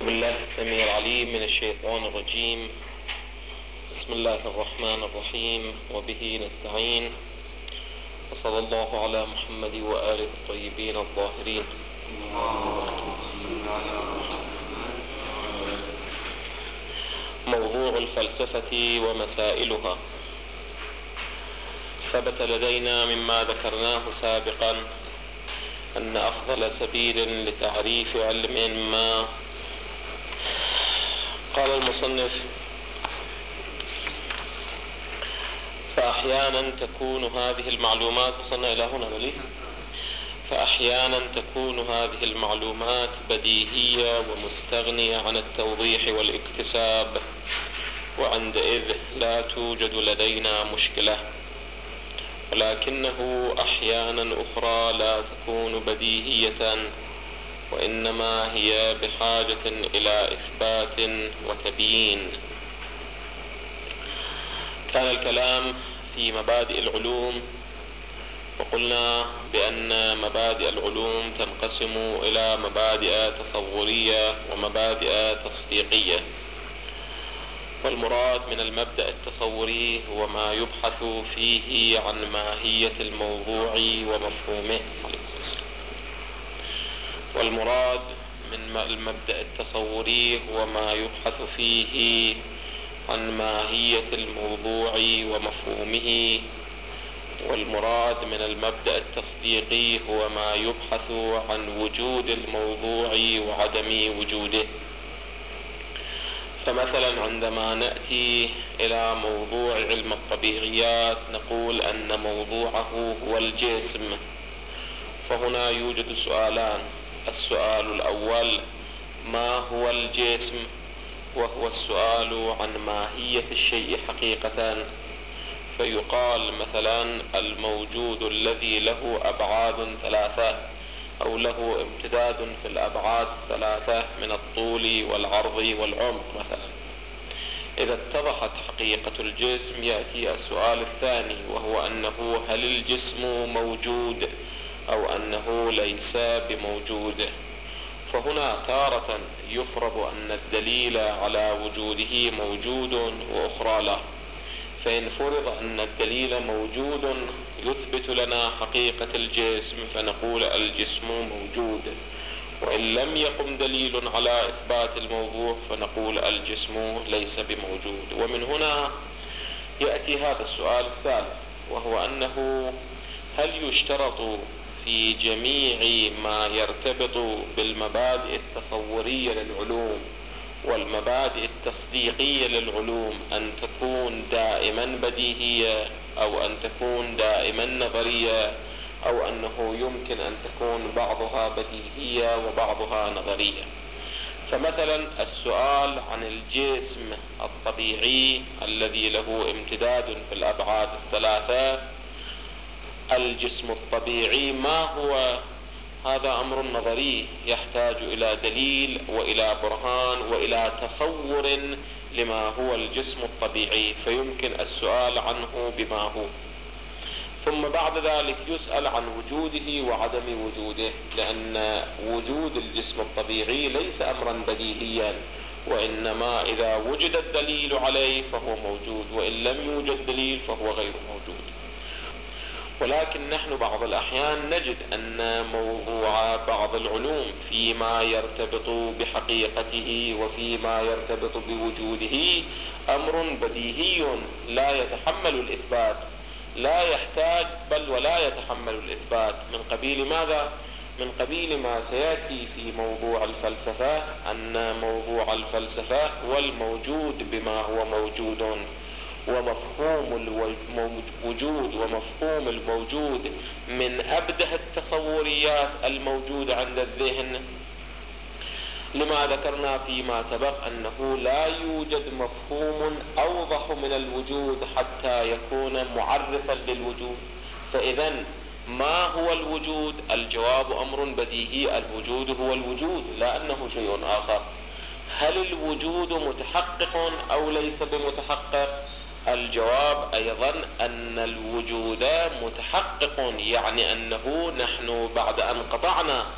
بالله السميع العليم من الشيطان الرجيم. بسم الله الرحمن الرحيم، وبه نستعين، وصلى الله على محمد وآله الطيبين الطاهرين. موضوع الفلسفة ومسائلها. ثبت لدينا مما ذكرناه سابقا أن أفضل سبيل لتعريف علم ما، قال المصنف: فأحيانا تكون هذه المعلومات، وصلنا إلى هنا بلي، فأحيانا تكون هذه المعلومات بديهية ومستغنية عن التوضيح والاكتساب، وعندئذ لا توجد لدينا مشكلة. ولكنه أحيانا أخرى لا تكون بديهية، وإنما هي بحاجة إلى إثبات وتبيين. كان الكلام في مبادئ العلوم، وقلنا بأن مبادئ العلوم تنقسم إلى مبادئ تصورية ومبادئ تصديقية. والمراد من المبدأ التصوري هو ما يبحث فيه عن ماهية الموضوع ومفهومه، والمراد من المبدأ التصوري هو ما يبحث فيه عن ماهية الموضوع ومفهومه. والمراد من المبدأ التصديقي هو ما يبحث عن وجود الموضوع وعدم وجوده. فمثلا عندما نأتي إلى موضوع علم الطبيعيات نقول أن موضوعه هو الجسم، فهنا يوجد سؤالان. السؤال الأول: ما هو الجسم؟ وهو السؤال عن ماهية الشيء حقيقة. فيقال مثلا الموجود الذي له أبعاد ثلاثة، أو له امتداد في الأبعاد الثلاثة من الطول والعرض والعمق مثلا. إذا اتضحت حقيقة الجسم يأتي السؤال الثاني، وهو أنه هل الجسم موجود أو أنه ليس بموجود. فهنا تارة يفرض أن الدليل على وجوده موجود وأخرى لا. فإن فرض أن الدليل موجود يثبت لنا حقيقة الجسم فنقول الجسم موجود، وإن لم يقم دليل على إثبات الموضوع فنقول الجسم ليس بموجود. ومن هنا يأتي هذا السؤال الثالث، وهو أنه هل يشترط في جميع ما يرتبط بالمبادئ التصورية للعلوم والمبادئ التصديقية للعلوم أن تكون دائما بديهية، أو أن تكون دائما نظرية، أو أنه يمكن أن تكون بعضها بديهية وبعضها نظرية؟ فمثلا السؤال عن الجسم الطبيعي الذي له امتداد في الأبعاد الثلاثة، الجسم الطبيعي ما هو؟ هذا أمر نظري يحتاج إلى دليل وإلى برهان وإلى تصور لما هو الجسم الطبيعي، فيمكن السؤال عنه بما هو. ثم بعد ذلك يسأل عن وجوده وعدم وجوده، لأن وجود الجسم الطبيعي ليس أمرا بديهيا، وإنما إذا وجد الدليل عليه فهو موجود، وإن لم يوجد دليل فهو غير موجود. ولكن نحن بعض الأحيان نجد أن موضوع بعض العلوم فيما يرتبط بحقيقته وفيما يرتبط بوجوده أمر بديهي لا يتحمل الإثبات، لا يحتاج بل ولا يتحمل الإثبات. من قبيل ماذا؟ من قبيل ما سيأتي في موضوع الفلسفة، أن موضوع الفلسفة هو الموجود بما هو موجود، ومفهوم الوجود ومفهوم الموجود من أبدى التصوريات الموجودة عند الذهن. لما ذكرنا فيما سبق أنه لا يوجد مفهوم أوضح من الوجود حتى يكون معرفا للوجود. فإذا ما هو الوجود؟ الجواب أمر بديهي، الوجود هو الوجود، لا أنه شيء آخر. هل الوجود متحقق أو ليس بمتحقق؟ الجواب أيضا أن الوجود متحقق، يعني أنه نحن بعد أن قطعنا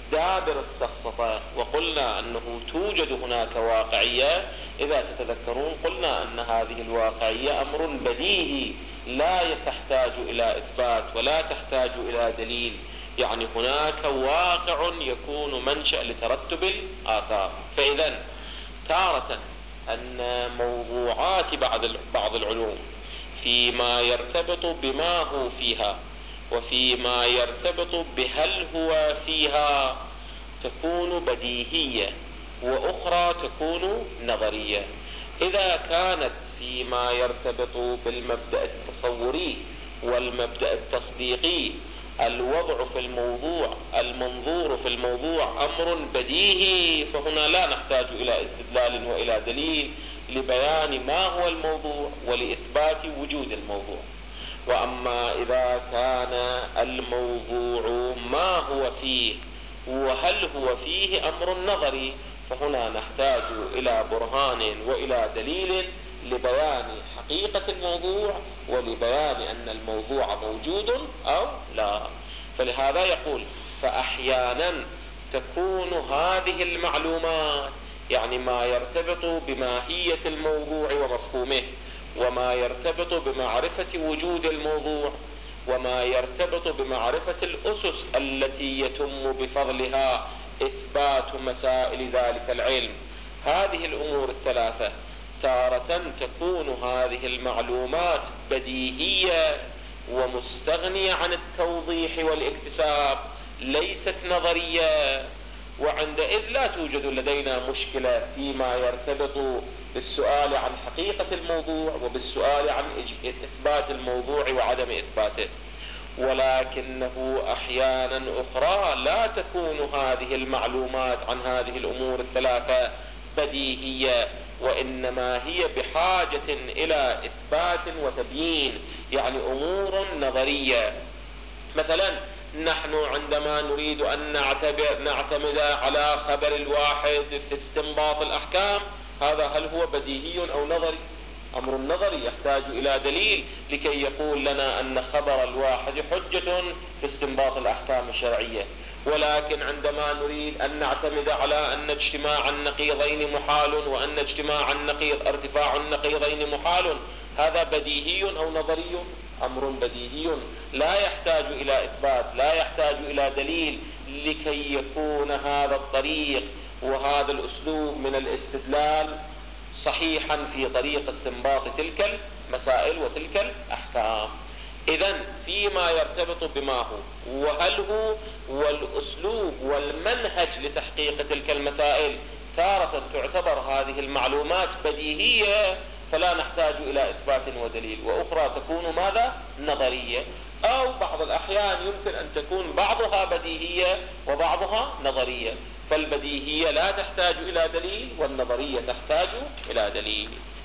دابر السفسطة، وقلنا أنه توجد هناك واقعية. إذا تتذكرون قلنا أن هذه الواقعية أمر بديهي لا تحتاج إلى إثبات ولا تحتاج إلى دليل، يعني هناك واقع يكون منشأ لترتب الآثار. فإذا تارة أن موضوعات بعض العلوم فيما يرتبط بما هو فيها وفيما يرتبط بهل هو فيها تكون بديهية، وأخرى تكون نظرية. إذا كانت فيما يرتبط بالمبدأ التصوري والمبدأ التصديقي الوضع في الموضوع المنظور في الموضوع أمر بديهي، فهنا لا نحتاج إلى استدلال وإلى دليل لبيان ما هو الموضوع ولإثبات وجود الموضوع. وأما إذا كان الموضوع ما هو فيه وهل هو فيه أمر نظري، فهنا نحتاج إلى برهان وإلى دليل لبيان حقيقة الموضوع ولبيان أن الموضوع موجود أو لا. فلهذا يقول فأحيانا تكون هذه المعلومات، يعني ما يرتبط بماهية الموضوع ومفهومه، وما يرتبط بمعرفة وجود الموضوع، وما يرتبط بمعرفة الأسس التي يتم بفضلها إثبات مسائل ذلك العلم، هذه الأمور الثلاثة تارة تكون هذه المعلومات بديهية ومستغنية عن التوضيح والاكتساب، ليست نظرية، وعندئذ لا توجد لدينا مشكلة فيما يرتبط بالسؤال عن حقيقة الموضوع وبالسؤال عن إثبات الموضوع وعدم إثباته. ولكنه أحيانا أخرى لا تكون هذه المعلومات عن هذه الأمور الثلاثة بديهية، وإنما هي بحاجة إلى إثبات وتبيين، يعني أمور نظرية. مثلا نحن عندما نريد أن نعتمد على خبر الواحد في استنباط الأحكام، هذا هل هو بديهي أو نظري؟ أمر نظري يحتاج إلى دليل لكي يقول لنا أن خبر الواحد حجة في استنباط الأحكام الشرعية. ولكن عندما نريد أن نعتمد على أن اجتماع النقيضين محال وأن اجتماع ارتفاع النقيضين محال، هذا بديهي أو نظري؟ أمر بديهي لا يحتاج إلى إثبات، لا يحتاج إلى دليل لكي يكون هذا الطريق وهذا الأسلوب من الاستدلال صحيحا في طريق استنباط تلك المسائل وتلك الأحكام. إذن فيما يرتبط بما هو وهل هو والأسلوب والمنهج لتحقيق تلك المسائل، تارة تعتبر هذه المعلومات بديهية فلا نحتاج إلى إثبات ودليل، وأخرى تكون ماذا؟ نظرية، أو بعض الأحيان يمكن أن تكون بعضها بديهية وبعضها نظرية. فالبديهية لا تحتاج إلى دليل والنظرية تحتاج إلى دليل.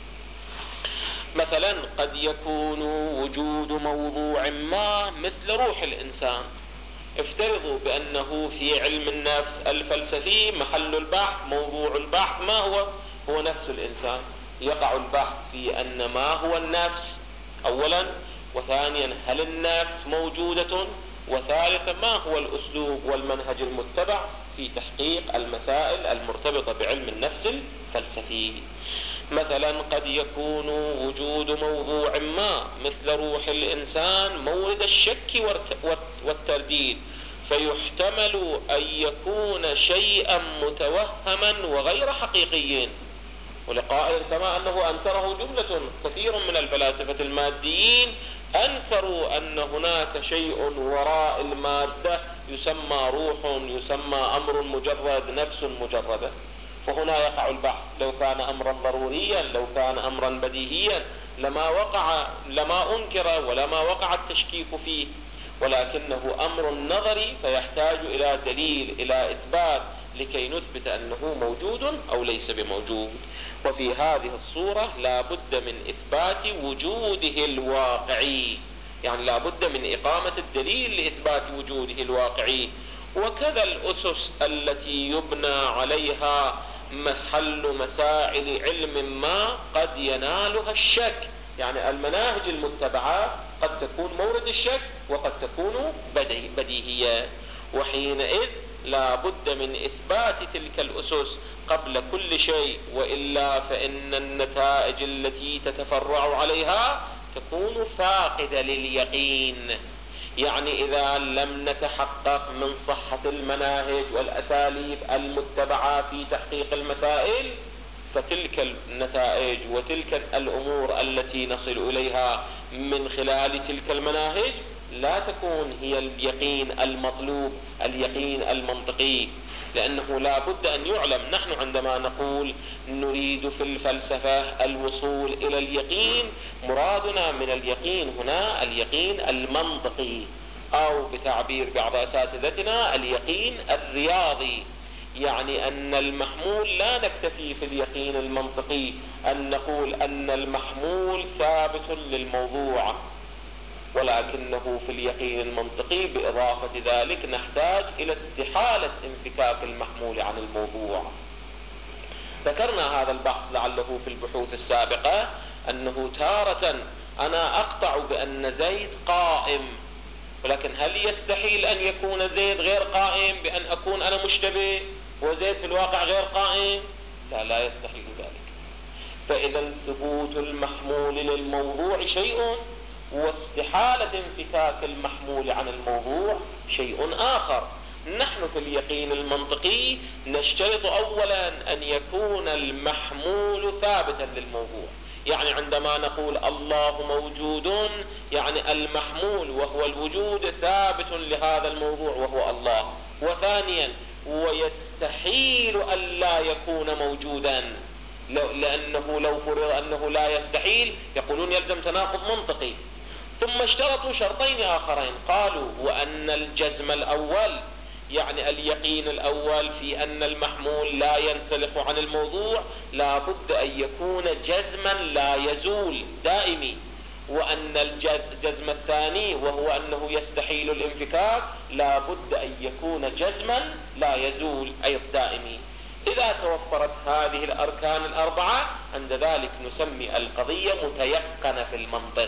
مثلا قد يكون وجود موضوع ما مثل روح الإنسان، افترضوا بأنه في علم النفس الفلسفي محل البحث موضوع البحث ما هو نفس الإنسان. يقع البحث في أن ما هو النفس أولا، وثانيا هل النفس موجودة، وثالثا ما هو الأسلوب والمنهج المتبع في تحقيق المسائل المرتبطة بعلم النفس الفلسفي. مثلا قد يكون وجود موضوع ما مثل روح الإنسان مورد الشك والترديد، فيحتمل أن يكون شيئا متوهما وغير حقيقي، ولقائل كما أنه أنكره جملة كثير من الفلاسفة الماديين، أنكروا أن هناك شيء وراء المادة يسمى روح، يسمى أمر مجرد، نفس مجردة. فهنا يقع البحث، لو كان أمرا ضروريا، لو كان أمرا بديهيا لما أنكر ولما وقع التشكيك فيه، ولكنه أمر نظري فيحتاج إلى دليل، إلى إثبات لكي نثبت أنه موجود أو ليس بموجود. وفي هذه الصورة لا بد من إثبات وجوده الواقعي، يعني لا بد من إقامة الدليل لإثبات وجوده الواقعي. وكذا الأسس التي يبنى عليها محل مسائل علم ما قد ينالها الشك، يعني المناهج المتبعة قد تكون مورد الشك وقد تكون بديهية، وحينئذ لا بد من إثبات تلك الأسس قبل كل شيء، وإلا فإن النتائج التي تتفرع عليها تكون فاقدة لليقين. يعني إذا لم نتحقق من صحة المناهج والأساليب المتبعة في تحقيق المسائل، فتلك النتائج وتلك الأمور التي نصل إليها من خلال تلك المناهج لا تكون هي اليقين المطلوب، اليقين المنطقي. لأنه لا بد أن يعلم، نحن عندما نقول نريد في الفلسفة الوصول إلى اليقين، مرادنا من اليقين هنا اليقين المنطقي، أو بتعبير بعض أساتذتنا اليقين الرياضي. يعني أن المحمول لا نكتفي في اليقين المنطقي أن نقول أن المحمول ثابت للموضوع، ولكنه في اليقين المنطقي بإضافة ذلك نحتاج إلى استحالة انفكاك المحمول عن الموضوع. ذكرنا هذا البحث لعله في البحوث السابقة، أنه تارة أنا أقطع بأن زيد قائم، ولكن هل يستحيل أن يكون زيد غير قائم بأن أكون أنا مشتبه وزيد في الواقع غير قائم؟ لا يستحيل ذلك. فإذا ثبوت المحمول للموضوع شيء، واستحالة انفكاك المحمول عن الموضوع شيء آخر. نحن في اليقين المنطقي نشترط أولا أن يكون المحمول ثابتا للموضوع. يعني عندما نقول الله موجود، يعني المحمول وهو الوجود ثابت لهذا الموضوع وهو الله. وثانيا ويستحيل أن لا يكون موجودا، لأنه لو فرض أنه لا يستحيل يقولون يلزم تناقض منطقي. ثم اشترطوا شرطين آخرين، قالوا وأن الجزم الأول، يعني اليقين الأول في أن المحمول لا ينسلخ عن الموضوع، لا بد أن يكون جزما لا يزول دائمي. وأن الجزم الثاني وهو أنه يستحيل الانفكاك لا بد أن يكون جزما لا يزول أي دائمي. إذا توفرت هذه الأركان الأربعة عند ذلك نسمي القضية متيقنة في المنطق.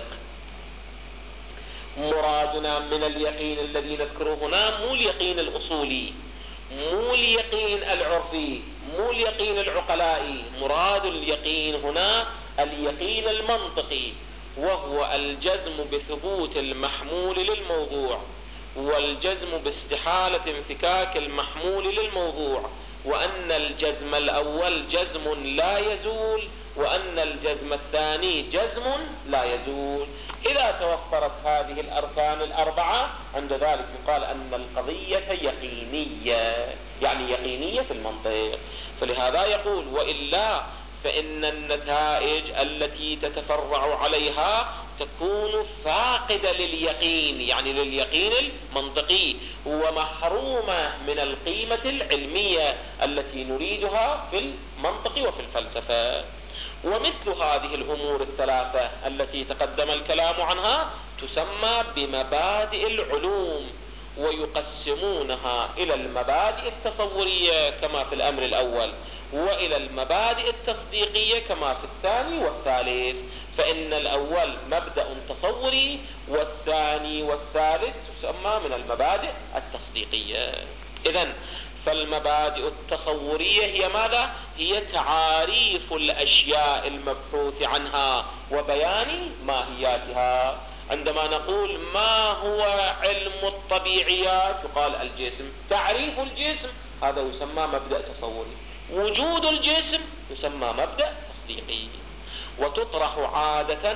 مرادنا من اليقين الذي نذكره هنا مو اليقين الأصولي، مو اليقين العرفي، مو اليقين العقلائي. مراد اليقين هنا اليقين المنطقي، وهو الجزم بثبوت المحمول للموضوع، والجزم باستحالة انفكاك المحمول للموضوع، وأن الجزم الأول جزم لا يزول، وأن الجزم الثاني جزم لا يزول. إذا توفرت هذه الأركان الأربعة عند ذلك يقال أن القضية يقينية، يعني يقينية في المنطق. فلهذا يقول وإلا فإن النتائج التي تتفرع عليها تكون فاقدة لليقين، يعني لليقين المنطقي، ومحرومة من القيمة العلمية التي نريدها في المنطق وفي الفلسفة. ومثل هذه الأمور الثلاثة التي تقدم الكلام عنها تسمى بمبادئ العلوم، ويقسمونها إلى المبادئ التصورية كما في الأمر الأول، وإلى المبادئ التصديقية كما في الثاني والثالث. فإن الأول مبدأ تصوري، والثاني والثالث تسمى من المبادئ التصديقية. إذن فالمبادئ التصورية هي ماذا؟ هي تعاريف الأشياء المبحوث عنها وبيان ماهياتها. عندما نقول ما هو علم الطبيعيات يقال الجسم، تعريف الجسم هذا يسمى مبدأ تصوري، وجود الجسم يسمى مبدأ تصديقي. وتطرح عادة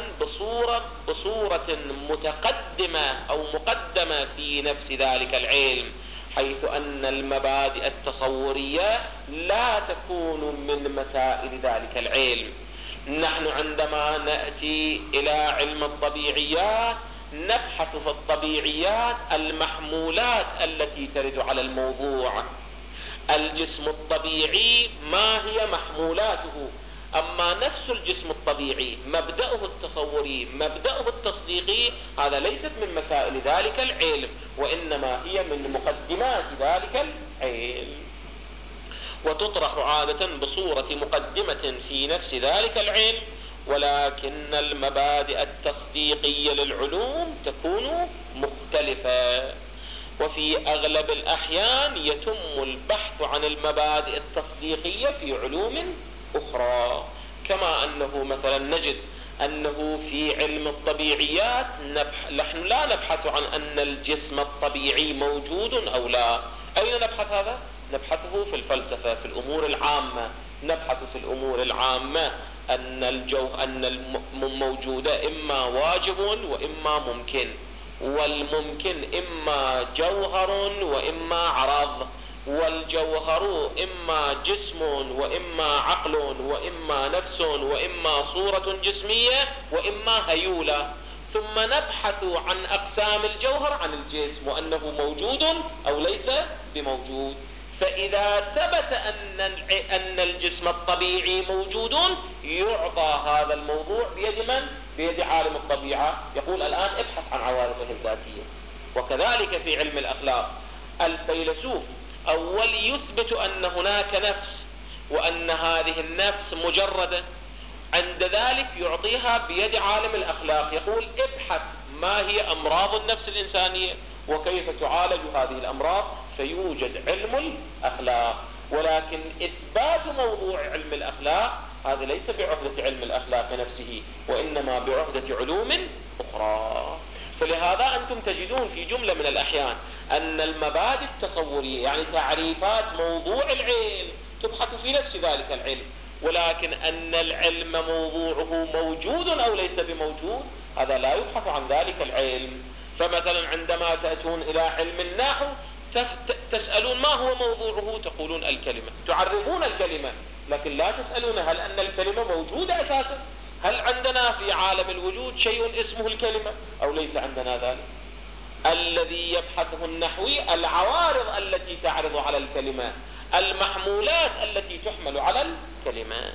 بصورة متقدمة أو مقدمة في نفس ذلك العلم، حيث أن المبادئ التصورية لا تكون من مسائل ذلك العلم. نحن عندما نأتي إلى علم الطبيعيات نبحث في الطبيعيات المحمولات التي ترد على الموضوع. الجسم الطبيعي ما هي محمولاته؟ أما نفس الجسم الطبيعي مبدأه التصوري مبدأه التصديقي هذا ليست من مسائل ذلك العلم، وإنما هي من مقدمات ذلك العلم. وتطرح عادة بصورة مقدمة في نفس ذلك العلم، ولكن المبادئ التصديقية للعلوم تكون مختلفة. وفي أغلب الأحيان يتم البحث عن المبادئ التصديقية في علوم أخرى، كما أنه مثلا نجد أنه في علم الطبيعيات نحن لا نبحث عن أن الجسم الطبيعي موجود أو لا. أين نبحث هذا؟ نبحثه في الفلسفة، في الأمور العامة. نبحث في الأمور العامة أن الموجود إما واجب وإما ممكن، والممكن إما جوهر وإما عرض، والجوهر إما جسم وإما عقل وإما نفس وإما صورة جسمية وإما هيولة. ثم نبحث عن أقسام الجوهر عن الجسم وأنه موجود أو ليس بموجود. فإذا ثبت أن الجسم الطبيعي موجود يعطى هذا الموضوع بيد من؟ بيد عالم الطبيعة، يقول الآن ابحث عن عوارضه الذاتية. وكذلك في علم الأخلاق الفيلسوف أول يثبت أن هناك نفس وأن هذه النفس مجردة، عند ذلك يعطيها بيد عالم الأخلاق، يقول ابحث ما هي أمراض النفس الإنسانية وكيف تعالج هذه الأمراض، فيوجد علم الأخلاق. ولكن إثبات موضوع علم الأخلاق هذا ليس بعهدة علم الأخلاق نفسه، وإنما بعهدة علوم أخرى. فلهذا أنتم تجدون في جملة من الأحيان أن المبادئ التصورية يعني تعريفات موضوع العلم تبحث في نفس ذلك العلم، ولكن أن العلم موضوعه موجود أو ليس بموجود هذا لا يبحث عن ذلك العلم. فمثلا عندما تأتون إلى علم النحو تسألون ما هو موضوعه، تقولون الكلمة، تعرفون الكلمة، لكن لا تسألون هل أن الكلمة موجودة أساسا، هل عندنا في عالم الوجود شيء اسمه الكلمة أو ليس عندنا ذلك. الذي يبحثه النحوي العوارض التي تعرض على الكلمة، المحمولات التي تحمل على الكلمة.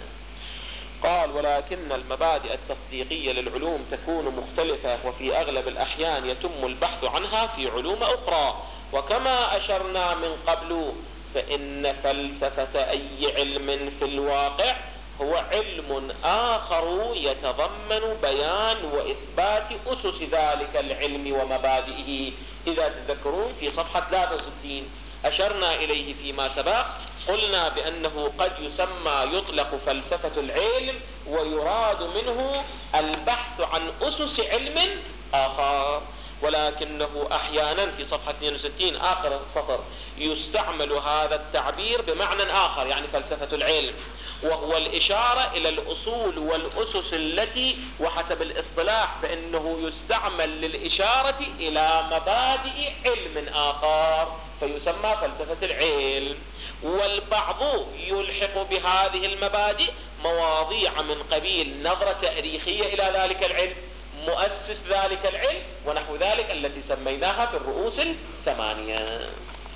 قال ولكن المبادئ التصديقية للعلوم تكون مختلفة، وفي أغلب الأحيان يتم البحث عنها في علوم أخرى. وكما أشرنا من قبل فإن فلسفة أي علم في الواقع هو علم آخر يتضمن بيان وإثبات أسس ذلك العلم ومبادئه. إذا تذكرون في صفحة 63 أشرنا إليه فيما سبق، قلنا بأنه قد يطلق فلسفة العلم ويراد منه البحث عن أسس علم آخر، ولكنه أحيانا في صفحة 62 آخر السطر يستعمل هذا التعبير بمعنى آخر، يعني فلسفة العلم، وهو الإشارة إلى الأصول والأسس التي وحسب الاصطلاح فإنه يستعمل للإشارة إلى مبادئ علم آخر فيسمى فلسفة العلم. والبعض يلحق بهذه المبادئ مواضيع من قبيل نظرة تاريخية إلى ذلك العلم، مؤسس ذلك العلم ونحو ذلك التي سميناها في الرؤوس الثمانية.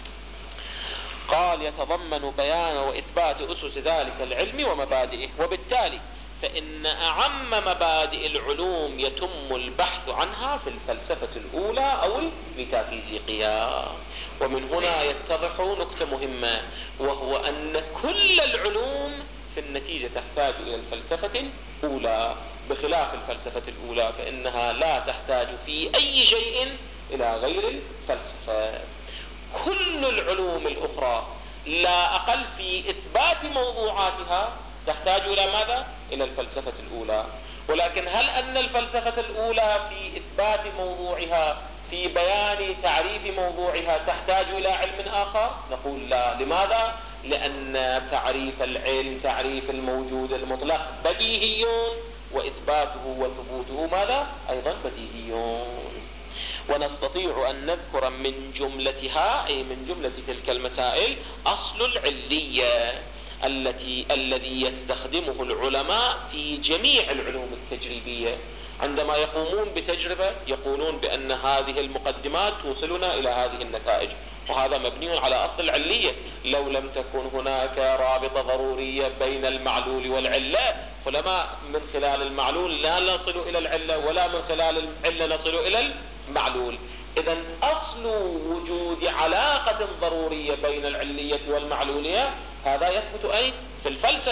قال يتضمن بيان وإثبات أسس ذلك العلم ومبادئه، وبالتالي فإن أعم مبادئ العلوم يتم البحث عنها في الفلسفة الأولى أو الميتافيزيقية. ومن هنا يتضح نقطة مهمة، وهو أن كل العلوم في النتيجة تحتاج إلى الفلسفة الأولى، بخلاف الفلسفة الأولى فإنها لا تحتاج في أي شيء إلى غير الفلسفة. كل العلوم الأخرى لا أقل في إثبات موضوعاتها تحتاج إلى ماذا؟ إلى الفلسفة الأولى. ولكن هل أن الفلسفة الأولى في إثبات موضوعها في بيان تعريف موضوعها تحتاج إلى علم آخر؟ نقول لا. لماذا؟ لأن تعريف العلم تعريف الموجود المطلق بديهي، وإثباته وثبوته ماذا؟ أيضا بديهيون. ونستطيع أن نذكر من جملتها أي من جملة تلك المسائل أصل العلية الذي يستخدمه العلماء في جميع العلوم التجريبية. عندما يقومون بتجربة يقولون بأن هذه المقدمات توصلنا إلى هذه النتائج، وهذا مبني على أصل العلية. لو لم تكن هناك رابطة ضرورية بين المعلول والعلة فلما من خلال المعلول لا نصل إلى العلة، ولا من خلال العلة نصل إلى المعلول. إذن أصل وجود علاقة ضرورية بين العلية والمعلولية هذا يثبت أين؟ في الفلسفة.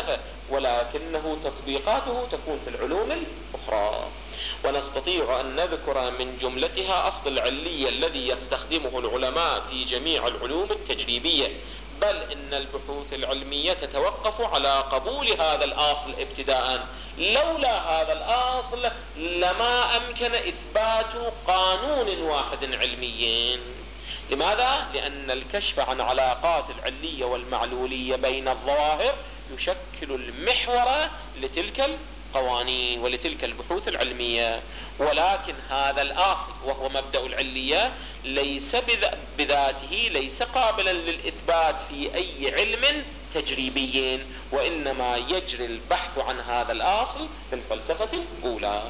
ولكنه تطبيقاته تكون في العلوم الأخرى. ونستطيع أن نذكر من جملتها أصل العلية الذي يستخدمه العلماء في جميع العلوم التجريبية، بل إن البحوث العلمية تتوقف على قبول هذا الأصل ابتداء. لولا هذا الأصل لما أمكن إثبات قانون واحد علمي. لماذا؟ لأن الكشف عن علاقات العلية والمعلولية بين الظواهر يشكل المحور لتلك القوانين ولتلك البحوث العلمية. ولكن هذا الأصل وهو مبدأ العلية ليس بذاته ليس قابلا للإثبات في أي علم تجريبي، وإنما يجري البحث عن هذا الأصل في الفلسفة الأولى.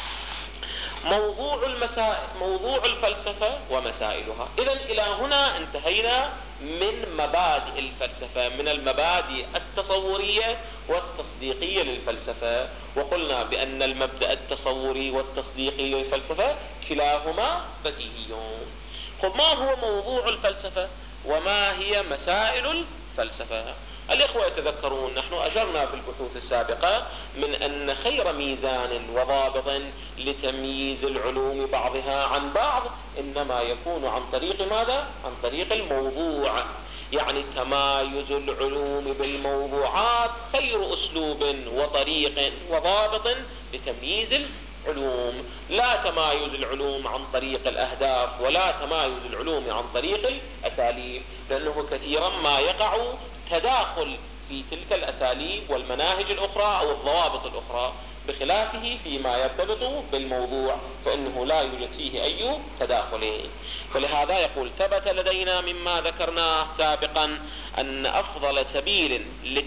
موضوع الفلسفة ومسائلها. إذن إلى هنا انتهينا من مبادئ الفلسفة، من المبادئ التصورية والتصديقية للفلسفة، وقلنا بأن المبدأ التصوري والتصديقي للفلسفة كلاهما بديهي. ما هو موضوع الفلسفة وما هي مسائل الفلسفة؟ الإخوة يتذكرون نحن أشرنا في البحوث السابقة من أن خير ميزان وضابط لتمييز العلوم بعضها عن بعض إنما يكون عن طريق ماذا؟ عن طريق الموضوع. يعني تمايز العلوم بالموضوعات خير أسلوب وطريق وضابط لتمييز العلوم. لا تمايز العلوم عن طريق الأهداف ولا تمايز العلوم عن طريق الأساليب، لأنه كثيرا ما يقع تداخل في تلك الأساليب والمناهج الأخرى أو الضوابط الأخرى، بخلافه فيما يرتبط بالموضوع فإنه لا يوجد فيه أي تداخل. فلهذا يقول: ثبت لدينا مما ذكرناه سابقا أن أفضل سبيل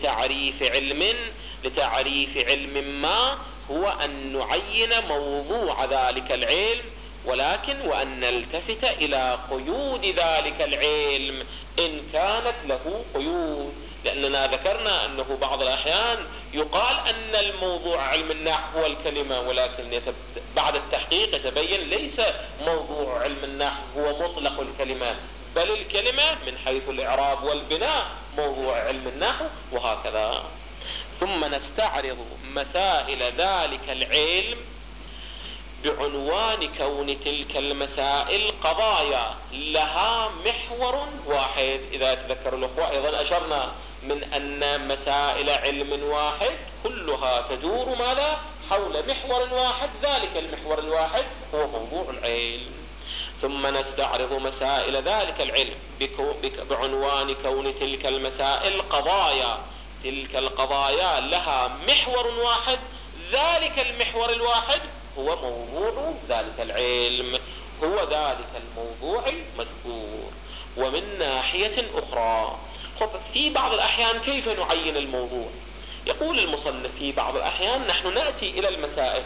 لتعريف علم ما هو أن نعين موضوع ذلك العلم، ولكن وأن نلتفت إلى قيود ذلك العلم إن كانت له قيود. لأننا ذكرنا أنه بعض الأحيان يقال أن الموضوع علم النحو هو الكلمة، ولكن بعد التحقيق يتبين ليس موضوع علم النحو هو مطلق الكلمة، بل الكلمة من حيث الإعراب والبناء موضوع علم النحو، وهكذا. ثم نستعرض مسائل ذلك العلم بعنوان كون تلك المسائل قضايا لها محور واحد. إذا تذكر الأخوة أيضا أشرنا من أن مسائل علم واحد كلها تدور ماذا؟ حول محور واحد، ذلك المحور الواحد هو موضوع العلم. ثم نستعرض مسائل ذلك العلم بعنوان كون تلك المسائل قضايا، تلك القضايا لها محور واحد، ذلك المحور الواحد هو موضوع ذلك العلم، هو ذلك الموضوع المذكور. ومن ناحية أخرى، في بعض الأحيان كيف نعين الموضوع؟ يقول المصنف: في بعض الأحيان نحن نأتي إلى المسائل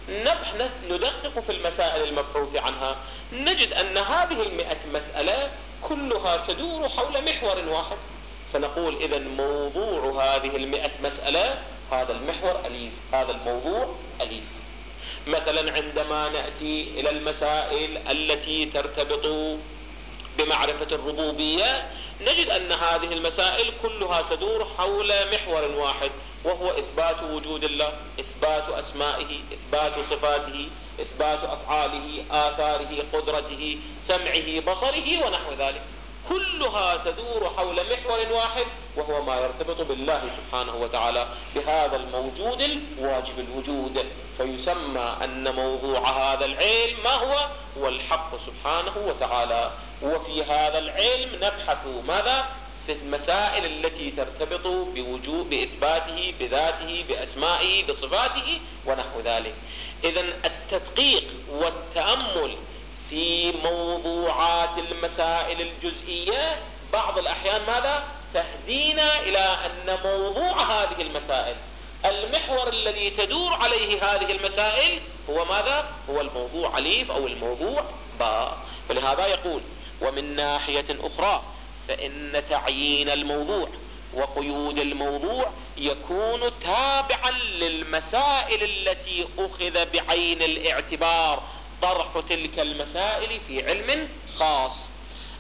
ندقق في المسائل المبحوث عنها، نجد أن هذه 100 مسألة كلها تدور حول محور واحد، فنقول إذن موضوع هذه 100 مسألة هذا المحور أليف، هذا الموضوع أليف. مثلا عندما نأتي إلى المسائل التي ترتبط بمعرفة الربوبية نجد أن هذه المسائل كلها تدور حول محور واحد، وهو إثبات وجود الله، إثبات أسمائه، إثبات صفاته، إثبات أفعاله، آثاره، قدرته، سمعه، بصره، ونحو ذلك. كلها تدور حول محور واحد وهو ما يرتبط بالله سبحانه وتعالى، بهذا الموجود الواجب الوجود. فيسمى أن موضوع هذا العلم ما هو؟ هو الحق سبحانه وتعالى. وفي هذا العلم نبحث ماذا؟ في المسائل التي ترتبط بوجود بإثباته، بذاته، بأسمائه، بصفاته، ونحو ذلك. إذن التدقيق والتأمل في موضوعات المسائل الجزئية بعض الأحيان ماذا؟ تهدينا إلى أن موضوع هذه المسائل، المحور الذي تدور عليه هذه المسائل هو ماذا؟ هو الموضوع أليف أو الموضوع باء. فلهذا يقول: ومن ناحية أخرى فإن تعيين الموضوع وقيود الموضوع يكون تابعا للمسائل التي أخذ بعين الاعتبار طرح تلك المسائل في علم خاص.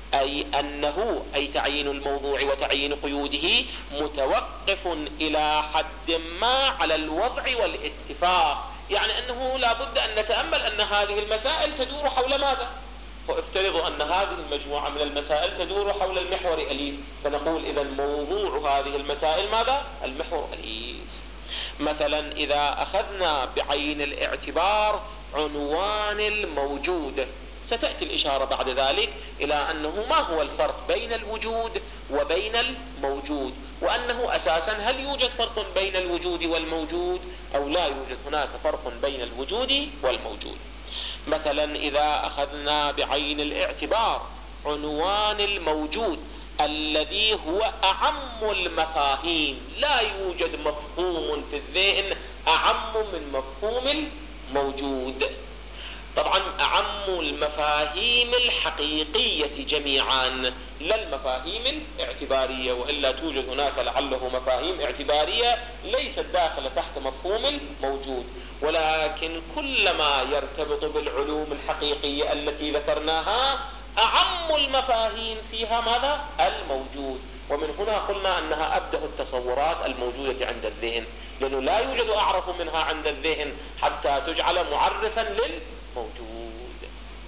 أي تعيين الموضوع وتعيين قيوده متوقف إلى حد ما على الوضع والاتفاق، يعني أنه لا بد أن نتأمل أن هذه المسائل تدور حول ماذا؟ وافترضوا أن هذه المجموعة من المسائل تدور حول المحور أليف، فنقول إذا موضوع هذه المسائل ماذا؟ المحور أليف. مثلا إذا أخذنا بعين الاعتبار عنوان الموجود، ستأتي الإشارة بعد ذلك إلى أنه ما هو الفرق بين الوجود وبين الموجود، وأنه أساسا هل يوجد فرق بين الوجود والموجود أو لا يوجد هناك فرق بين الوجود والموجود. مثلا إذا أخذنا بعين الاعتبار عنوان الموجود الذي هو أعم المفاهيم، لا يوجد مفهوم في الذهن أعم من مفهوم الموجود. طبعا أعم المفاهيم الحقيقية جميعا، لا المفاهيم الاعتبارية، وإلا توجد هناك لعله مفاهيم اعتبارية ليست داخلة تحت مفهوم الموجود، ولكن كل ما يرتبط بالعلوم الحقيقية التي ذكرناها أعم المفاهيم فيها ماذا؟ الموجود. ومن هنا قلنا أنها أبدأ التصورات الموجودة عند الذهن، لأنه لا يوجد أعرف منها عند الذهن حتى تجعل معرفا للموجود.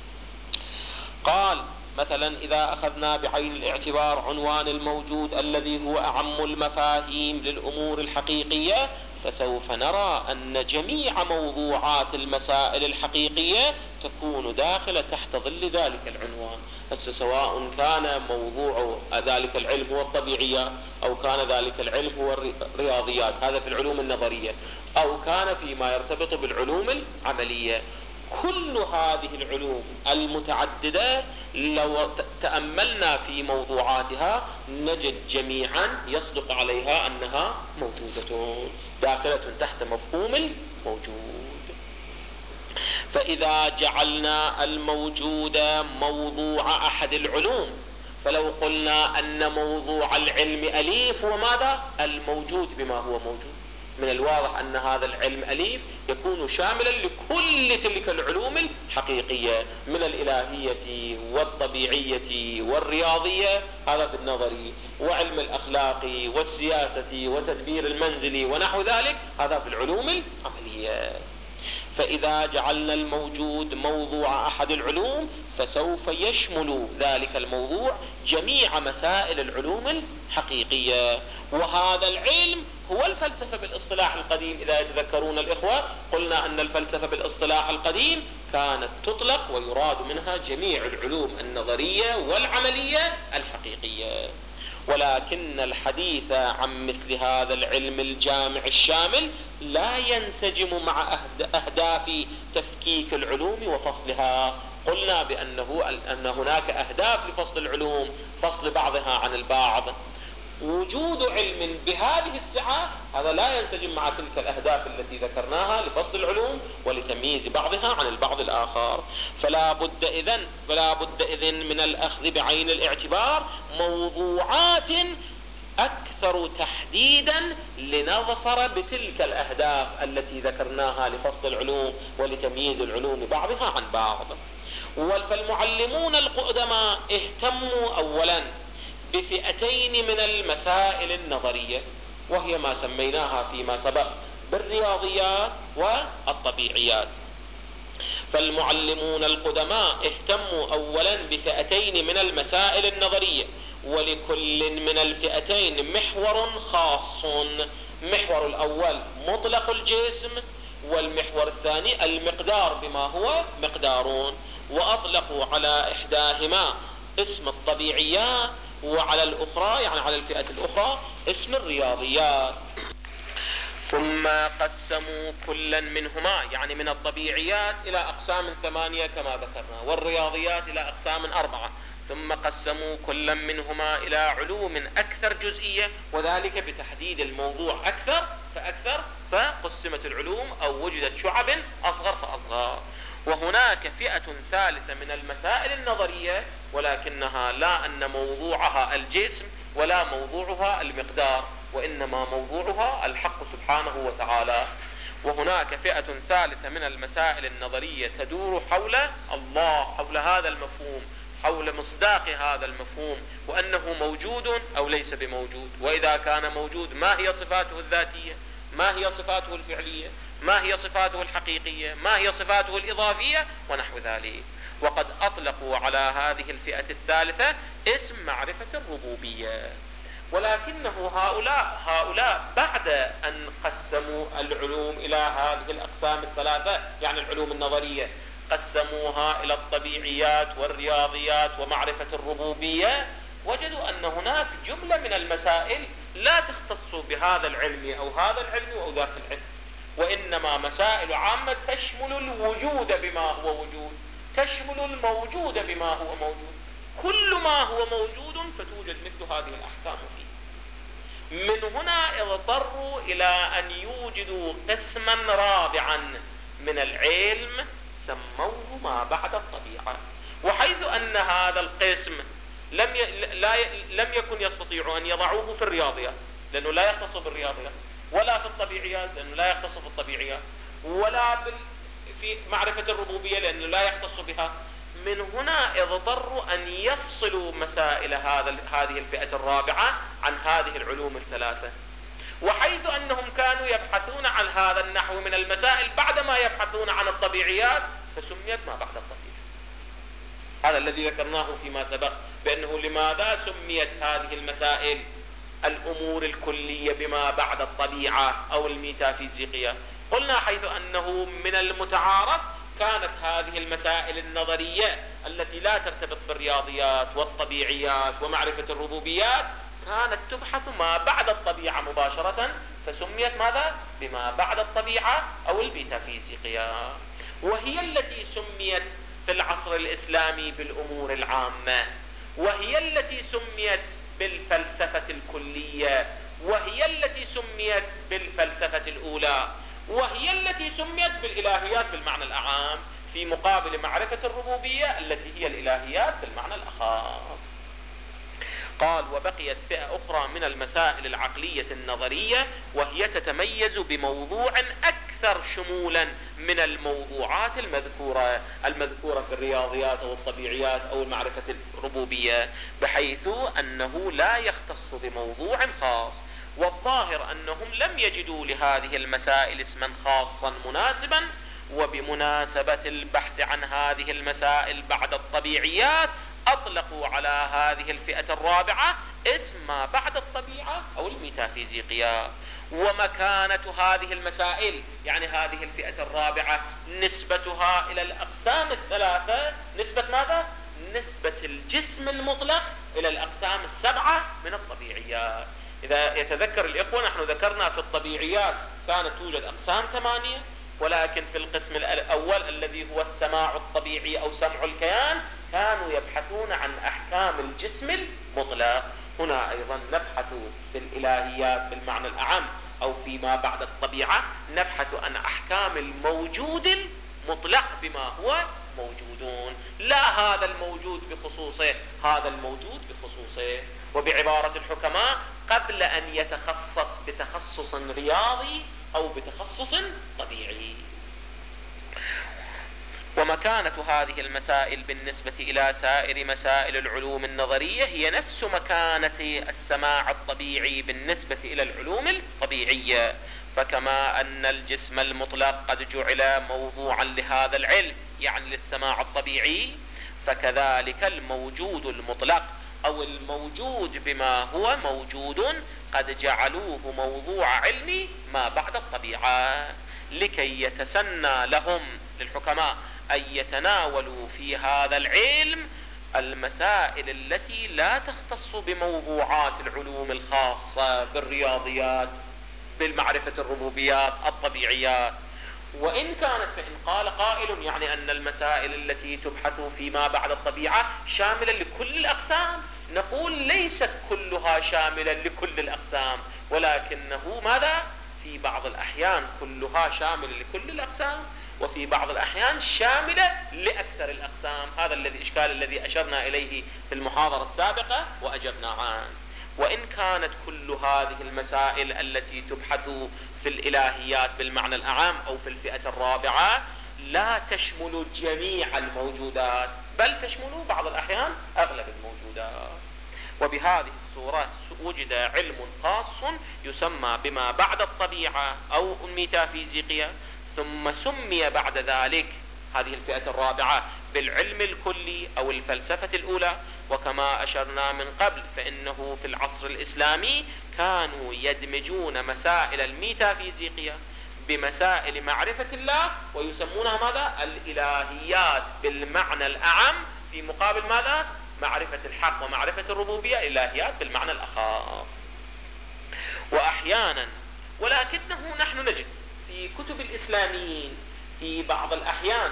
قال مثلا إذا أخذنا بعين الاعتبار عنوان الموجود الذي هو أعم المفاهيم للأمور الحقيقية، فسوف نرى أن جميع موضوعات المسائل الحقيقية تكون داخلة تحت ظل ذلك العنوان. سواء كان موضوع ذلك العلم هو الطبيعيات، أو كان ذلك العلم هو الرياضيات، هذا في العلوم النظرية، أو كان فيما يرتبط بالعلوم العملية، كل هذه العلوم المتعددة لو تأملنا في موضوعاتها نجد جميعا يصدق عليها أنها موجودة داخلة تحت مفهوم الموجود. فإذا جعلنا الموجود موضوع أحد العلوم، فلو قلنا أن موضوع العلم أليف وماذا؟ الموجود بما هو موجود، من الواضح أن هذا العلم أليف يكون شاملا لكل تلك العلوم الحقيقية من الإلهية والطبيعية والرياضية، هذا في النظري، وعلم الأخلاق والسياسة وتدبير المنزل ونحو ذلك، هذا في العلوم العملية. فإذا جعلنا الموجود موضوع أحد العلوم فسوف يشمل ذلك الموضوع جميع مسائل العلوم الحقيقية. وهذا العلم هو الفلسفة بالاصطلاح القديم. إذا يتذكرون الإخوة قلنا أن الفلسفة بالاصطلاح القديم كانت تطلق ويراد منها جميع العلوم النظرية والعملية الحقيقية، ولكن الحديث عن مثل هذا العلم الجامع الشامل لا ينسجم مع أهداف تفكيك العلوم وفصلها. قلنا أن هناك أهداف لفصل العلوم، فصل بعضها عن البعض. وجود علم بهذه السعة هذا لا ينسجم مع تلك الأهداف التي ذكرناها لفصل العلوم ولتمييز بعضها عن البعض الآخر. فلا بد إذن من الأخذ بعين الاعتبار موضوعات أكثر تحديدا لنظفر بتلك الأهداف التي ذكرناها لفصل العلوم ولتمييز العلوم بعضها عن بعض. فالمعلمون القدماء اهتموا أولا بفئتين من المسائل النظرية، وهي ما سميناها فيما سبق بالرياضيات والطبيعيات. فالمعلمون القدماء اهتموا أولا بفئتين من المسائل النظرية، ولكل من الفئتين محور خاص. محور الأول مطلق الجسم، والمحور الثاني المقدار بما هو مقدارون، وأطلقوا على إحداهما اسم الطبيعيات، وعلى الأخرى يعني على الفئة الأخرى اسم الرياضيات. ثم قسموا كلا منهما يعني من الطبيعيات إلى أقسام 8 كما ذكرنا، والرياضيات إلى أقسام 4. ثم قسموا كلا منهما إلى علوم أكثر جزئية، وذلك بتحديد الموضوع أكثر فأكثر، فقسمت العلوم أو وجدت شعب أصغر فأصغر. وهناك فئة ثالثة من المسائل النظرية، ولكنها لا أن موضوعها الجسم ولا موضوعها المقدار، وإنما موضوعها الحق سبحانه وتعالى. وهناك فئة ثالثة من المسائل النظرية تدور حول الله، حول هذا المفهوم، حول مصداق هذا المفهوم، وأنه موجود أو ليس بموجود، وإذا كان موجود ما هي صفاته الذاتية، ما هي صفاته الفعلية، ما هي صفاته الحقيقية، ما هي صفاته الإضافية ونحو ذلك. وقد أطلقوا على هذه الفئة الثالثة اسم معرفة الربوبية، ولكنه هؤلاء بعد أن قسموا العلوم إلى هذه الأقسام الثلاثة، يعني العلوم النظرية قسموها إلى الطبيعيات والرياضيات ومعرفة الربوبية، وجدوا أن هناك جملة من المسائل لا تختص بهذا العلم أو هذا العلم أو ذاك العلم، وإنما مسائل عامة تشمل الوجود بما هو وجود، تشمل الموجود بما هو موجود، كل ما هو موجود فتوجد مثل هذه الأحكام فيه. من هنا اضطروا إلى أن يوجدوا قسما رابعا من العلم سموه ما بعد الطبيعة، وحيث أن هذا القسم لم يكن يستطيعوا أن يضعوه في الرياضيات لأنه لا يختص بالرياضيات، ولا في الطبيعيات لأنه لا يختص بالطبيعيات، ولا في معرفة الربوبية لأنه لا يختص بها. من هنا اضطروا أن يفصلوا مسائل هذه الفئة الرابعة عن هذه العلوم الثلاثة، وحيث أنهم كانوا يبحثون عن هذا النحو من المسائل بعدما يبحثون عن الطبيعيات فسميت ما بعد الطبيعة. هذا الذي ذكرناه فيما سبق، بأنه لماذا سميت هذه المسائل الأمور الكلية بما بعد الطبيعة أو الميتافيزيقية. قلنا حيث أنه من المتعارف كانت هذه المسائل النظرية التي لا ترتبط بالرياضيات والطبيعيات ومعرفة الربوبيات كانت تبحث ما بعد الطبيعة مباشرة، فسميت ماذا؟ بما بعد الطبيعة أو الميتافيزيقية، وهي التي سميت في العصر الإسلامي بالأمور العامة، وهي التي سميت بالفلسفة الكلية، وهي التي سميت بالفلسفة الأولى، وهي التي سميت بالإلهيات بالمعنى الأعام، في مقابل معرفة الربوبية التي هي الإلهيات بالمعنى الأخص. قال: وبقيت فئة أخرى من المسائل العقلية النظرية، وهي تتميز بموضوع أكثر شمولا من الموضوعات المذكورة في الرياضيات أو الطبيعيات أو معرفة الربوبية، بحيث أنه لا يختص بموضوع خاص. والظاهر أنهم لم يجدوا لهذه المسائل اسما خاصا مناسبا، وبمناسبة البحث عن هذه المسائل بعد الطبيعيات أطلقوا على هذه الفئة الرابعة اسم ما بعد الطبيعة أو الميتافيزيقيات. ومكانة هذه المسائل، يعني هذه الفئة الرابعة، نسبتها إلى الأقسام الثلاثة نسبة ماذا؟ نسبة الجسم المطلق إلى الأقسام السبعة من الطبيعيات. إذا يتذكر الإخوة، نحن ذكرنا في الطبيعيات كانت توجد أقسام 8، ولكن في القسم الأول الذي هو السماع الطبيعي أو سمع الكيان كانوا يبحثون عن أحكام الجسم المطلق. هنا أيضا نبحث في الإلهيات بالمعنى الأعم أو فيما بعد الطبيعة نبحث عن أحكام الموجود المطلق بما هو موجودون، لا هذا الموجود بخصوصه، هذا الموجود بخصوصه. وبعبارة الحكماء: قبل أن يتخصص بتخصص رياضي أو بتخصص طبيعي. ومكانة هذه المسائل بالنسبة إلى سائر مسائل العلوم النظرية هي نفس مكانة السماع الطبيعي بالنسبة إلى العلوم الطبيعية. فكما أن الجسم المطلق قد جعل موضوعا لهذا العلم، يعني للسماع الطبيعي، فكذلك الموجود المطلق أو الموجود بما هو موجود قد جعلوه موضوع علمي ما بعد الطبيعة، لكي يتسنى لهم للحكماء أن يتناولوا في هذا العلم المسائل التي لا تختص بموضوعات العلوم الخاصة بالرياضيات، بالمعرفة الربوبيات، الطبيعيات. وإن كانت، فإن قال قائل يعني أن المسائل التي تبحث فيما بعد الطبيعة شاملة لكل الأقسام، نقول ليست كلها شاملة لكل الأقسام، ولكنه ماذا؟ في بعض الأحيان كلها شاملة لكل الأقسام، وفي بعض الأحيان شاملة لأكثر الأقسام. هذا الإشكال الذي أشرنا إليه في المحاضرة السابقة وأجبنا عنه. وإن كانت كل هذه المسائل التي تبحث في الإلهيات بالمعنى الأعام أو في الفئة الرابعة لا تشمل جميع الموجودات، بل تشمل بعض الأحيان أغلب الموجودات. وبهذه الصورة وجد علم خاص يسمى بما بعد الطبيعة أو الميتافيزيقية، ثم سمي بعد ذلك هذه الفئة الرابعة بالعلم الكلي أو الفلسفة الأولى. وكما أشرنا من قبل فإنه في العصر الإسلامي كانوا يدمجون مسائل الميتافيزيقية بمسائل معرفة الله، ويسمونها ماذا؟ الإلهيات بالمعنى الأعم، في مقابل ماذا؟ معرفة الحق ومعرفة الربوبية الإلهيات بالمعنى الأخف. وأحيانا، ولكنه نحن نجد في كتب الإسلاميين في بعض الأحيان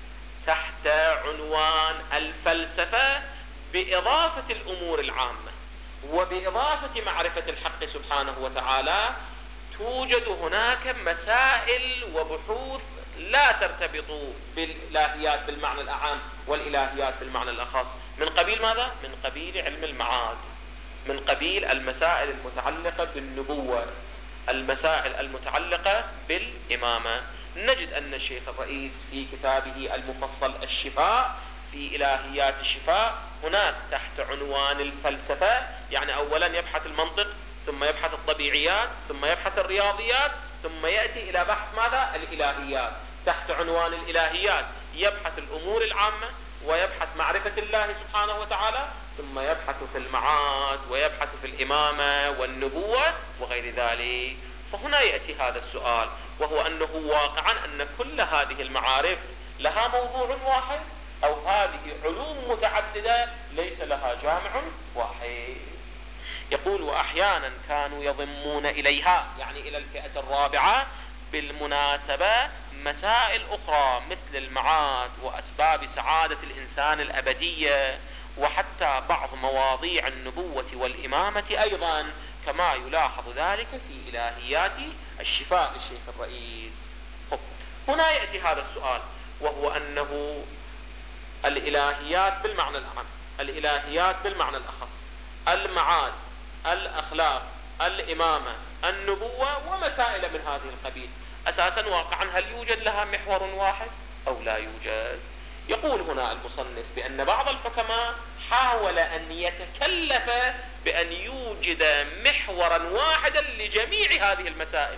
تحت عنوان الفلسفة بإضافة الأمور العامة وبإضافة معرفة الحق سبحانه وتعالى، توجد هناك مسائل وبحوث لا ترتبط بالإلهيات بالمعنى الأعام والإلهيات بالمعنى الأخص. من قبيل ماذا؟ من قبيل علم المعاد، من قبيل المسائل المتعلقة بالنبوة، المسائل المتعلقة بالإمامة. نجد أن الشيخ الرئيس في كتابه المفصل الشفاء في إلهيات الشفاء هناك تحت عنوان الفلسفة، يعني أولا يبحث المنطق، ثم يبحث الطبيعيات، ثم يبحث الرياضيات، ثم يأتي إلى بحث ماذا؟ الإلهيات. تحت عنوان الإلهيات يبحث الأمور العامة ويبحث معرفة الله سبحانه وتعالى، ثم يبحث في المعاد ويبحث في الإمامة والنبوة وغير ذلك. فهنا يأتي هذا السؤال، وهو أنه واقعا أن كل هذه المعارف لها موضوع واحد، أو هذه علوم متعددة ليس لها جامع واحد. يقول وأحيانا كانوا يضمون إليها، يعني إلى الفئة الرابعة بالمناسبة، مسائل أخرى مثل المعاد وأسباب سعادة الإنسان الأبدية، وحتى بعض مواضيع النبوة والإمامة أيضا، كما يلاحظ ذلك في إلهيات الشفاء للشيخ الرئيس. هنا يأتي هذا السؤال، وهو أنه الإلهيات بالمعنى العام، الإلهيات بالمعنى الأخص، المعاد، الأخلاق، الإمامة، النبوة ومسائل من هذه القبيل، أساسا واقعا هل يوجد لها محور واحد أو لا يوجد؟ يقول هنا المصنف بأن بعض الحكماء حاول أن يتكلف بأن يوجد محورا واحدا لجميع هذه المسائل.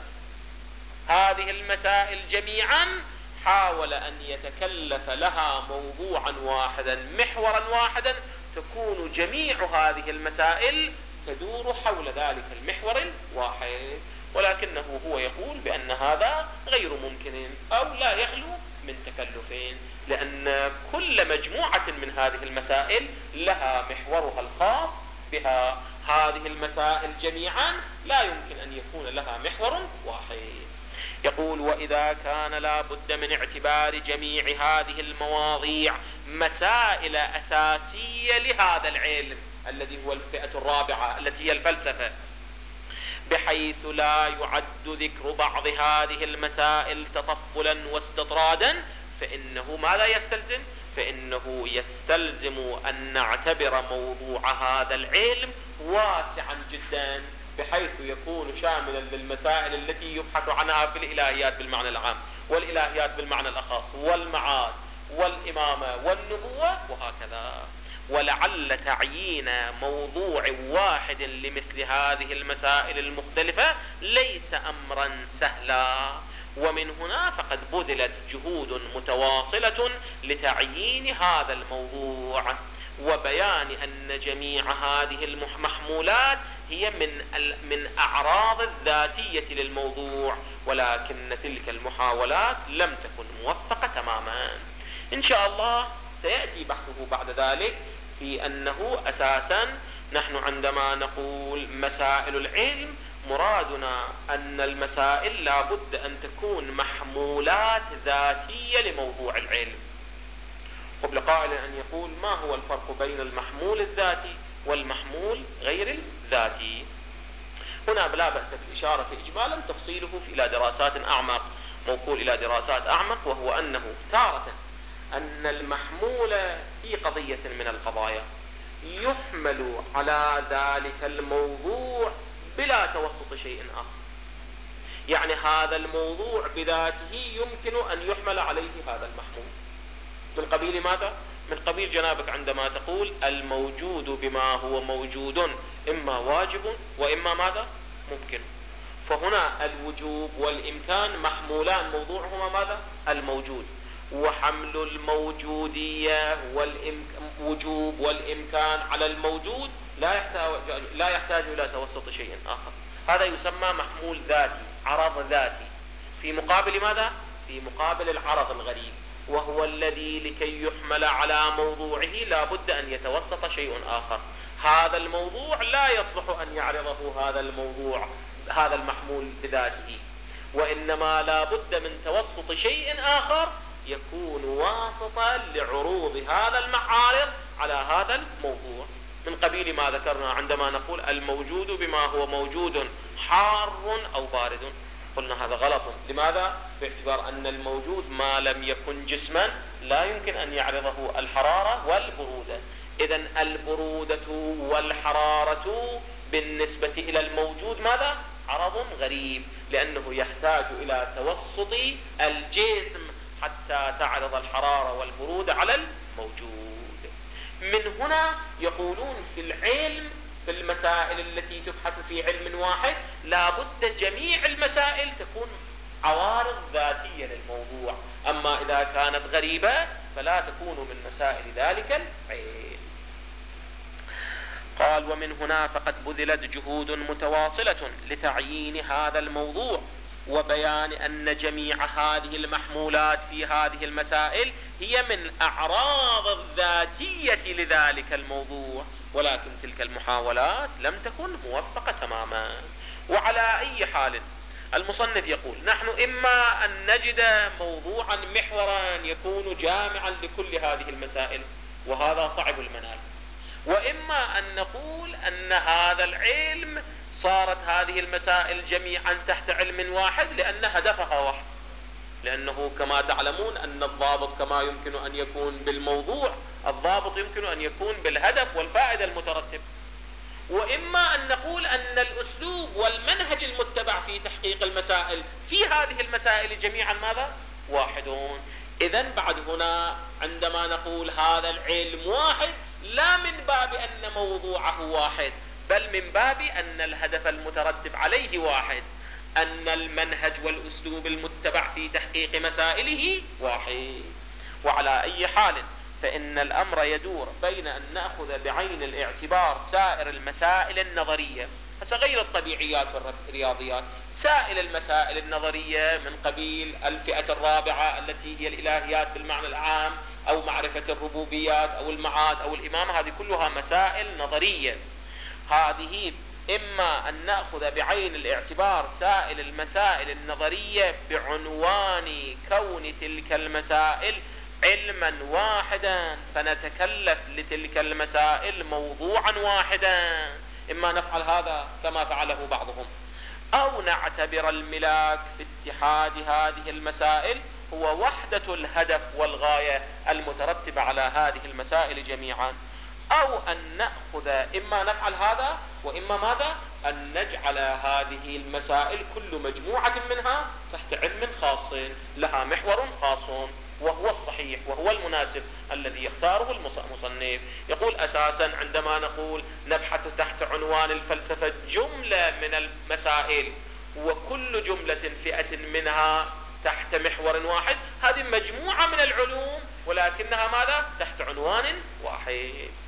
هذه المسائل جميعا حاول أن يتكلف لها موضوعا واحدا، محورا واحدا، تكون جميع هذه المسائل تدور حول ذلك المحور الواحد، ولكنه هو يقول بأن هذا غير ممكن أو لا يخلو من تكلف، لأن كل مجموعة من هذه المسائل لها محورها الخاص بها. هذه المسائل جميعا لا يمكن أن يكون لها محور واحد. يقول وإذا كان لا بد من اعتبار جميع هذه المواضيع مسائل أساسية لهذا العلم الذي هو الفئة الرابعة التي هي الفلسفة، بحيث لا يعد ذكر بعض هذه المسائل تطفلا واستطرادا، فإنه ماذا يستلزم؟ فإنه يستلزم أن نعتبر موضوع هذا العلم واسعا جدا، بحيث يكون شاملا للمسائل التي يبحث عنها في الإلهيات بالمعنى العام والإلهيات بالمعنى الأخص والمعاد والإمامة والنبوة وهكذا. ولعل تعيين موضوع واحد لمثل هذه المسائل المختلفة ليس أمرا سهلا، ومن هنا فقد بذلت جهود متواصلة لتعيين هذا الموضوع وبيان أن جميع هذه المحمولات هي من أعراض الذاتية للموضوع، ولكن تلك المحاولات لم تكن موفقة تماما. إن شاء الله سيأتي بحثه بعد ذلك في أنه أساسا نحن عندما نقول مسائل العلم مرادنا أن المسائل لا بد أن تكون محمولات ذاتية لموضوع العلم. قبل قائل أن يقول ما هو الفرق بين المحمول الذاتي والمحمول غير الذاتي؟ هنا لا بأس بالإشارة إجمالا، تفصيله إلى دراسات أعمق، موكول إلى دراسات أعمق، وهو أنه تارة أن المحمول في قضية من القضايا يحمل على ذلك الموضوع بلا توسط شيء آخر، يعني هذا الموضوع بذاته يمكن أن يحمل عليه هذا المحمول، من قبيل ماذا؟ من قبيل جنابك عندما تقول الموجود بما هو موجود إما واجب وإما ماذا؟ ممكن. فهنا الوجوب والإمكان محمولان، موضوعهما ماذا؟ الموجود. وحمل الموجودية والوجوب والإمكان على الموجود لا يحتاج إلى توسط شيء آخر. هذا يسمى محمول ذاتي، عرض ذاتي، في مقابل ماذا؟ في مقابل العرض الغريب، وهو الذي لكي يحمل على موضوعه لا بد أن يتوسط شيء آخر. هذا الموضوع لا يصلح أن يعرضه هذا المحمول بذاته، وإنما لا بد من توسط شيء آخر يكون واسطة لعروض هذا المعارض على هذا الموضوع، من قبيل ما ذكرنا عندما نقول الموجود بما هو موجود حار أو بارد. قلنا هذا غلط. لماذا؟ باعتبار أن الموجود ما لم يكن جسما لا يمكن أن يعرضه الحرارة والبرودة. إذن البرودة والحرارة بالنسبة إلى الموجود ماذا؟ عرض غريب، لأنه يحتاج إلى توسط الجسم حتى تعرض الحرارة والبرودة على الموجود. من هنا يقولون في العلم، في المسائل التي تبحث في علم واحد لا بد جميع المسائل تكون عوارض ذاتية للموضوع، أما إذا كانت غريبة فلا تكون من مسائل ذلك العلم. قال ومن هنا فقد بذلت جهود متواصلة لتعيين هذا الموضوع وبيان أن جميع هذه المحمولات في هذه المسائل هي من الأعراض الذاتية لذلك الموضوع، ولكن تلك المحاولات لم تكن موفقة تماما. وعلى أي حال المصنف يقول نحن إما أن نجد موضوعا محورا يكون جامعا لكل هذه المسائل، وهذا صعب المنال، وإما أن نقول أن هذا العلم صارت هذه المسائل جميعا تحت علم واحد لأن هدفها واحد، لأنه كما تعلمون أن الضابط كما يمكن أن يكون بالموضوع الضابط يمكن أن يكون بالهدف والفائدة المترتب. وإما أن نقول أن الأسلوب والمنهج المتبع في تحقيق المسائل في هذه المسائل جميعا ماذا؟ واحدون. إذن بعد هنا عندما نقول هذا العلم واحد لا من باب أن موضوعه واحد، بل من باب أن الهدف المترتب عليه واحد، أن المنهج والأسلوب المتبع في تحقيق مسائله واحد. وعلى أي حال فإن الأمر يدور بين أن نأخذ بعين الاعتبار سائر المسائل النظرية، غير الطبيعيات والرياضيات، سائل المسائل النظرية من قبيل الفئة الرابعة التي هي الإلهيات بالمعنى العام، أو معرفة الربوبيات أو المعاد أو الإمامة، هذه كلها مسائل نظرية. هذه إما أن نأخذ بعين الاعتبار سائل المسائل النظرية بعنوان كون تلك المسائل علما واحدا فنتكلف لتلك المسائل موضوعا واحدا، إما نفعل هذا كما فعله بعضهم، أو نعتبر الملاك في اتحاد هذه المسائل هو وحدة الهدف والغاية المترتبة على هذه المسائل جميعا، أو أن نأخذ إما نفعل هذا وإما ماذا؟ أن نجعل هذه المسائل كل مجموعة منها تحت علم خاص لها محور خاص، وهو الصحيح وهو المناسب الذي يختاره المصنف. يقول أساسا عندما نقول نبحث تحت عنوان الفلسفة جملة من المسائل وكل جملة فئة منها تحت محور واحد، هذه مجموعة من العلوم ولكنها ماذا؟ تحت عنوان واحد.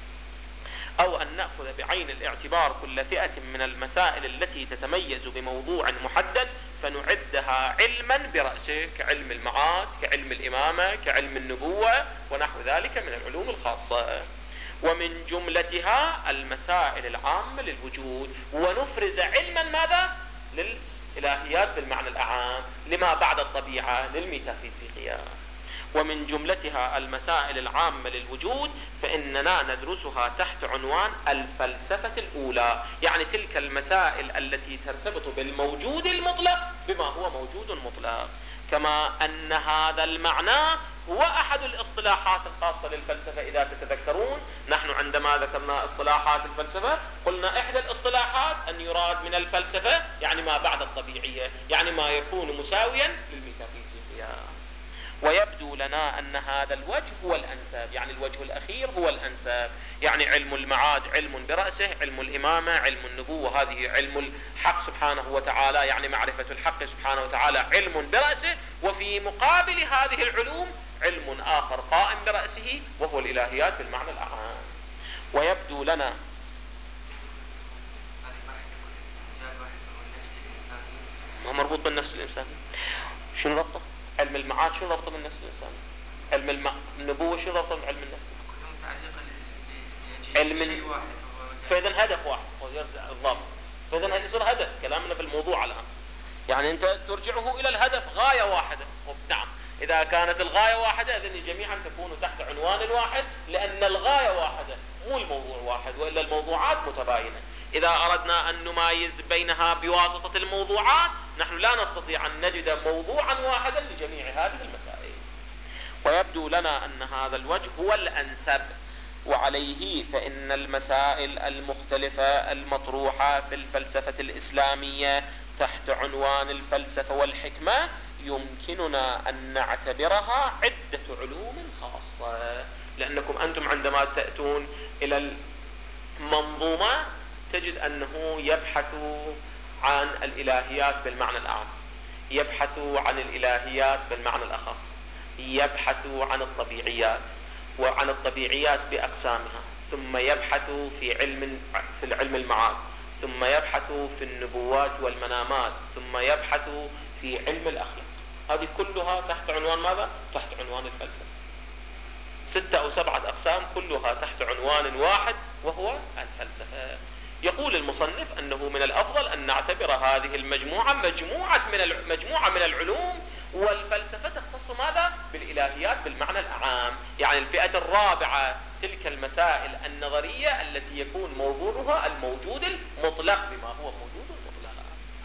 أو أن نأخذ بعين الاعتبار كل فئة من المسائل التي تتميز بموضوع محدد فنعدها علما برأسه، كعلم المعاد، كعلم الإمامة، كعلم النبوة ونحو ذلك من العلوم الخاصة. ومن جملتها المسائل العامة للوجود، ونفرز علما ماذا؟ للإلهيات بالمعنى الأعام، لما بعد الطبيعة، للميتافيزيقيات. ومن جملتها المسائل العامة للوجود فإننا ندرسها تحت عنوان الفلسفة الأولى، يعني تلك المسائل التي ترتبط بالموجود المطلق بما هو موجود مطلق. كما أن هذا المعنى هو أحد الاصطلاحات الخاصة للفلسفة. إذا تتذكرون نحن عندما ذكرنا اصطلاحات الفلسفة قلنا إحدى الاصطلاحات أن يراد من الفلسفة يعني ما بعد الطبيعية، يعني ما يكون مساويا للميتافيزيقية. ويبدو لنا أن هذا الوجه هو الأنسب، يعني الوجه الأخير هو الأنسب، يعني علم المعاد علم برأسه، علم الإمامة، علم النبوة هذه علم الحق سبحانه وتعالى، يعني معرفة الحق سبحانه وتعالى علم برأسه، وفي مقابل هذه العلوم علم آخر قائم برأسه وهو الإلهيات بالمعنى الأعام. ويبدو لنا ما مربوط بالنفس الإنساني. شنو ربطه؟ علم المعاد شنو ربطه بالنفس الإنساني؟ علم النبوة شنو ربطه بعلم النفس؟ علم فإذا هدف واحد ويرجع الضابط، فإذا يصير هدف كلامنا في الموضوع الآن، يعني أنت ترجعه إلى الهدف، غاية واحدة. نعم، إذا كانت الغاية واحدة إذن جميعا تكون تحت عنوان واحد، لأن الغاية واحدة مو الموضوع واحد، وإلا الموضوعات متباينة. إذا أردنا أن نميز بينها بواسطة الموضوعات نحن لا نستطيع أن نجد موضوعا واحدا لجميع هذه المسائل. ويبدو لنا أن هذا الوجه هو الأنسب، وعليه فإن المسائل المختلفة المطروحة في الفلسفة الإسلامية تحت عنوان الفلسفة والحكمة يمكننا أن نعتبرها عدة علوم خاصة، لأنكم أنتم عندما تأتون إلى المنظومة تجد أنه يبحث عن الإلهيات بالمعنى الأعم، يبحث عن الإلهيات بالمعنى الأخص، يبحث عن الطبيعيات وعن الطبيعيات بأقسامها، ثم يبحث في العلم المعاد، ثم يبحث في النبوات والمنامات، ثم يبحث في علم الأخلاق. هذه كلها تحت عنوان ماذا؟ تحت عنوان الفلسفة. 6 أو 7 أقسام كلها تحت عنوان واحد وهو الفلسفة. يقول المصنف أنه من الأفضل أن نعتبر هذه المجموعة مجموعة من العلوم، والفلسفة تختص ماذا؟ بالإلهيات بالمعنى الأعام، يعني الفئة الرابعة تلك المسائل النظرية التي يكون موضوعها الموجود المطلق بما هو موجود المطلق.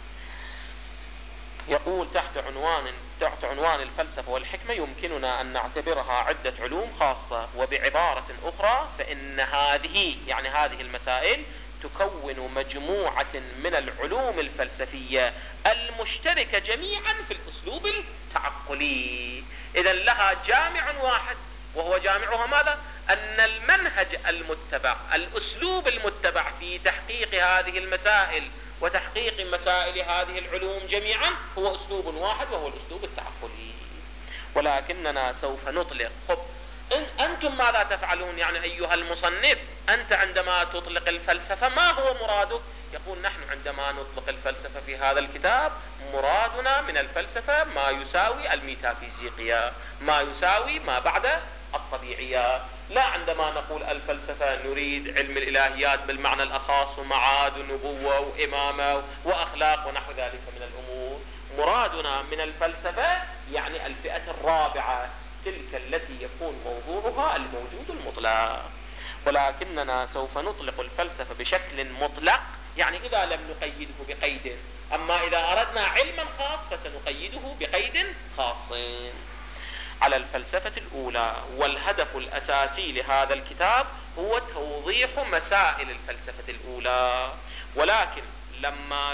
يقول تحت عنوان الفلسفة والحكمة يمكننا أن نعتبرها عدة علوم خاصة، وبعبارة أخرى فإن هذه المسائل تكون مجموعة من العلوم الفلسفية المشتركة جميعا في الأسلوب التعقلي. إذن لها جامع واحد، وهو جامعها ماذا؟ أن المنهج المتبع، الأسلوب المتبع في تحقيق هذه المسائل وتحقيق مسائل هذه العلوم جميعا هو أسلوب واحد وهو الأسلوب التعقلي. ولكننا سوف نطلق. أنتم ماذا تفعلون يعني أيها المصنف؟ أنت عندما تطلق الفلسفة ما هو مرادك؟ يقول نحن عندما نطلق الفلسفة في هذا الكتاب مرادنا من الفلسفة ما يساوي الميتافيزيقيا، ما يساوي ما بعد الطبيعيات. لا عندما نقول الفلسفة نريد علم الإلهيات بالمعنى الأخص ومعاد ونبوة وإمامة وأخلاق ونحو ذلك من الأمور. مرادنا من الفلسفة يعني الفئة الرابعة، تلك التي يكون موضوعها الموجود المطلق. ولكننا سوف نطلق الفلسفة بشكل مطلق، يعني إذا لم نقيده بقيد، أما إذا أردنا علما خاص فسنقيده بقيد خاص على الفلسفة الأولى. والهدف الأساسي لهذا الكتاب هو توضيح مسائل الفلسفة الأولى، ولكن لما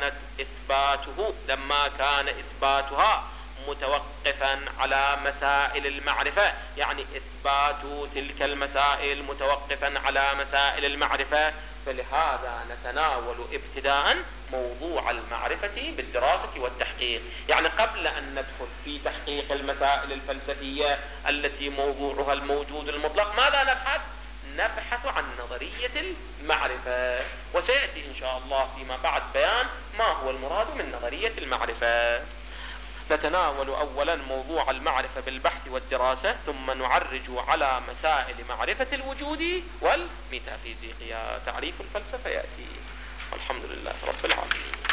كان إثباتها متوقفا على مسائل المعرفة، يعني إثبات تلك المسائل متوقفا على مسائل المعرفة، فلهذا نتناول ابتداء موضوع المعرفة بالدراسة والتحقيق. يعني قبل أن ندخل في تحقيق المسائل الفلسفية التي موضوعها الموجود المطلق، ماذا نبحث؟ نبحث عن نظرية المعرفة، وسيأتي إن شاء الله فيما بعد بيان ما هو المراد من نظرية المعرفة. نتناول أولا موضوع المعرفة بالبحث والدراسة، ثم نعرج على مسائل معرفة الوجود والميتافيزيقيا. تعريف الفلسفة يأتي. والحمد لله رب العالمين.